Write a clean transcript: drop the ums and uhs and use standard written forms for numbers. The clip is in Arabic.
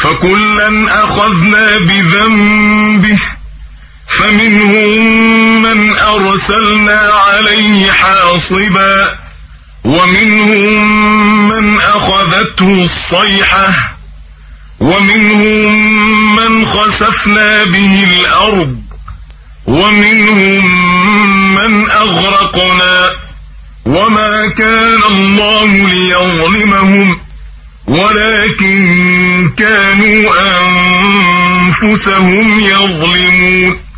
فكلا أخذنا بذنبه فمنهم من أرسلنا عليه حاصبا ومنهم من أخذته الصيحة ومنهم من خسفنا به الأرض ومنهم من أغرقنا وما كان الله ليظلمهم ولكن كانوا أنفسهم يظلمون.